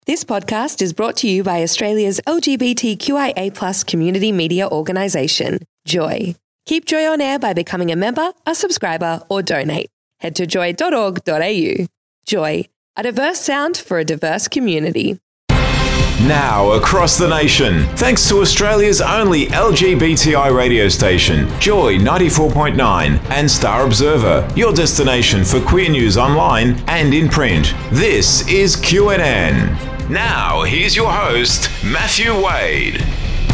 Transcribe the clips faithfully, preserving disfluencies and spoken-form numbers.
This podcast is brought to you by Australia's L G B T Q I A plus community media organisation, Joy. Keep Joy on air by becoming a member, a subscriber, or donate. Head to joy dot org dot a u. Joy, a diverse sound for a diverse community. Now across the nation, thanks to Australia's only L G B T I radio station, Joy ninety-four point nine and Star Observer, your destination for queer news online and in print. This is Q N N. Now, here's your host, Matthew Wade.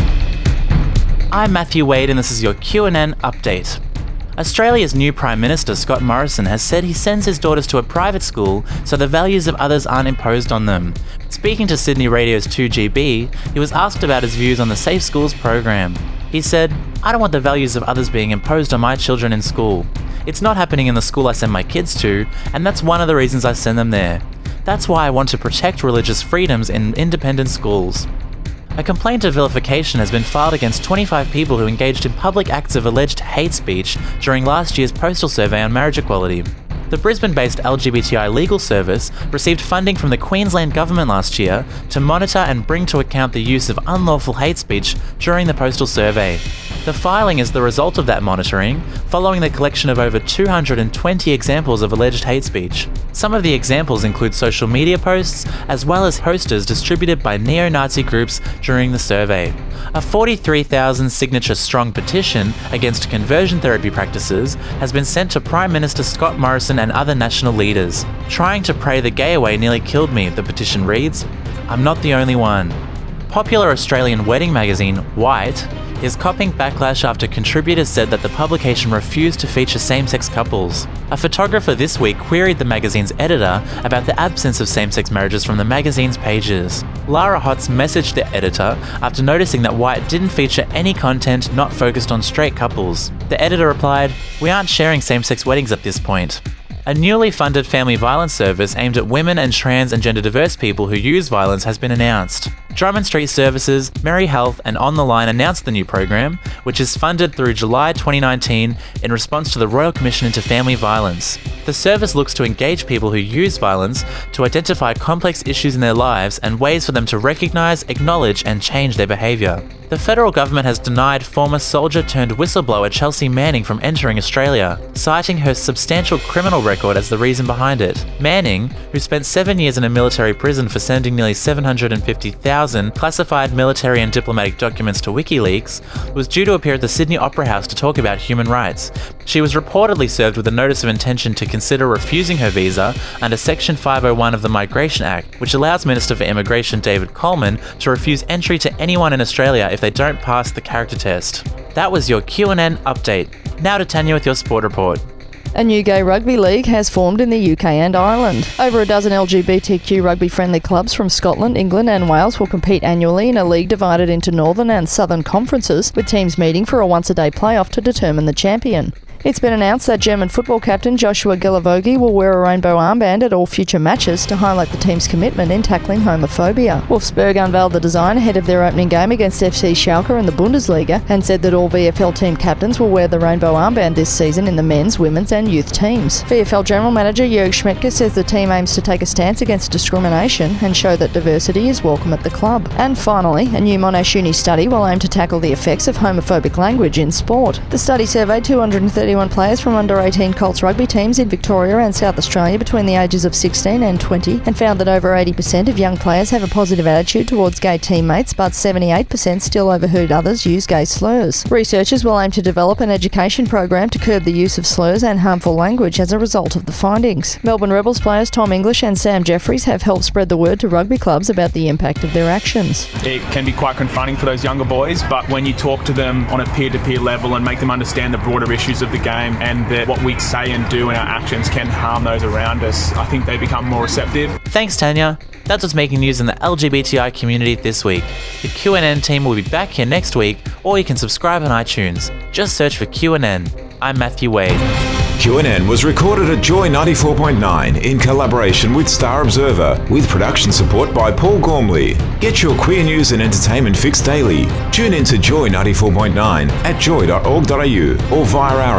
I'm Matthew Wade and this is your Q N N update. Australia's new Prime Minister, Scott Morrison, has said he sends his daughters to a private school so the values of others aren't imposed on them. Speaking to Sydney Radio's two G B, he was asked about his views on the Safe Schools program. He said, "I don't want the values of others being imposed on my children in school. It's not happening in the school I send my kids to, and that's one of the reasons I send them there. That's why I want to protect religious freedoms in independent schools." A complaint of vilification has been filed against twenty-five people who engaged in public acts of alleged hate speech during last year's postal survey on marriage equality. The Brisbane-based L G B T I legal service received funding from the Queensland government last year to monitor and bring to account the use of unlawful hate speech during the postal survey. The filing is the result of that monitoring, following the collection of over two hundred twenty examples of alleged hate speech. Some of the examples include social media posts, as well as posters distributed by neo-Nazi groups during the survey. A forty-three thousand signature strong petition against conversion therapy practices has been sent to Prime Minister Scott Morrison and other national leaders. "Trying to pray the gay away nearly killed me," the petition reads. "I'm not the only one." Popular Australian wedding magazine, White, is copping backlash after contributors said that the publication refused to feature same-sex couples. A photographer this week queried the magazine's editor about the absence of same-sex marriages from the magazine's pages. Lara Hotz messaged the editor after noticing that White didn't feature any content not focused on straight couples. The editor replied, "We aren't sharing same-sex weddings at this point." A newly funded family violence service aimed at women and trans and gender diverse people who use violence has been announced. Drummond Street Services, Merry Health and On The Line announced the new program, which is funded through July twenty nineteen in response to the Royal Commission into Family Violence. The service looks to engage people who use violence to identify complex issues in their lives and ways for them to recognise, acknowledge and change their behaviour. The federal government has denied former soldier turned whistleblower Chelsea Manning from entering Australia, citing her substantial criminal record as the reason behind it. Manning, who spent seven years in a military prison for sending nearly seven hundred fifty thousand classified military and diplomatic documents to WikiLeaks, was due to appear at the Sydney Opera House to talk about human rights. She was reportedly served with a notice of intention to consider refusing her visa under Section five oh one of the Migration Act, which allows Minister for Immigration David Coleman to refuse entry to anyone in Australia if they don't pass the character test. That was your Q N N update. Now to Tanya with your sport report. A new gay rugby league has formed in the U K and Ireland. Over a dozen L G B T Q rugby-friendly clubs from Scotland, England and Wales will compete annually in a league divided into Northern and Southern conferences, with teams meeting for a once-a-day playoff to determine the champion. It's been announced that German football captain Joshua Gilavogi will wear a rainbow armband at all future matches to highlight the team's commitment in tackling homophobia. Wolfsburg unveiled the design ahead of their opening game against F C Schalke in the Bundesliga and said that all V F L team captains will wear the rainbow armband this season in the men's, women's and youth teams. V F L General Manager Jörg Schmettke says the team aims to take a stance against discrimination and show that diversity is welcome at the club. And finally, a new Monash Uni study will aim to tackle the effects of homophobic language in sport. The study surveyed two hundred thirty-one players from under eighteen Colts rugby teams in Victoria and South Australia between the ages of sixteen and twenty and found that over eighty percent of young players have a positive attitude towards gay teammates, but seventy-eight percent still overheard others use gay slurs. Researchers will aim to develop an education program to curb the use of slurs and harmful language as a result of the findings. Melbourne Rebels players Tom English and Sam Jeffries have helped spread the word to rugby clubs about the impact of their actions. It can be quite confronting for those younger boys, but when you talk to them on a peer-to-peer level and make them understand the broader issues of the game and that what we say and do in our actions can harm those around us, I think they become more receptive. Thanks, Tanya. That's what's making news in the L G B T I community this week. The Q N N team will be back here next week, or you can subscribe on iTunes. Just search for Q N N. I'm Matthew Wade. Q N N was recorded at Joy ninety-four point nine in collaboration with Star Observer, with production support by Paul Gormley. Get your queer news and entertainment fix daily. Tune in to Joy ninety-four point nine at joy dot org dot a u or via our app.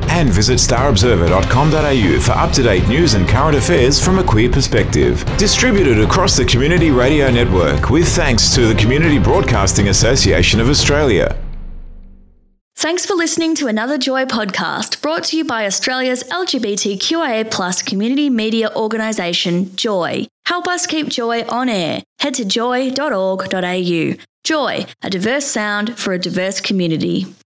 And visit star observer dot com dot a u for up-to-date news and current affairs from a queer perspective. Distributed across the Community Radio Network with thanks to the Community Broadcasting Association of Australia. Thanks for listening to another Joy podcast brought to you by Australia's L G B T Q I A plus community media organisation, Joy. Help us keep Joy on air. Head to joy dot org dot a u. Joy, a diverse sound for a diverse community.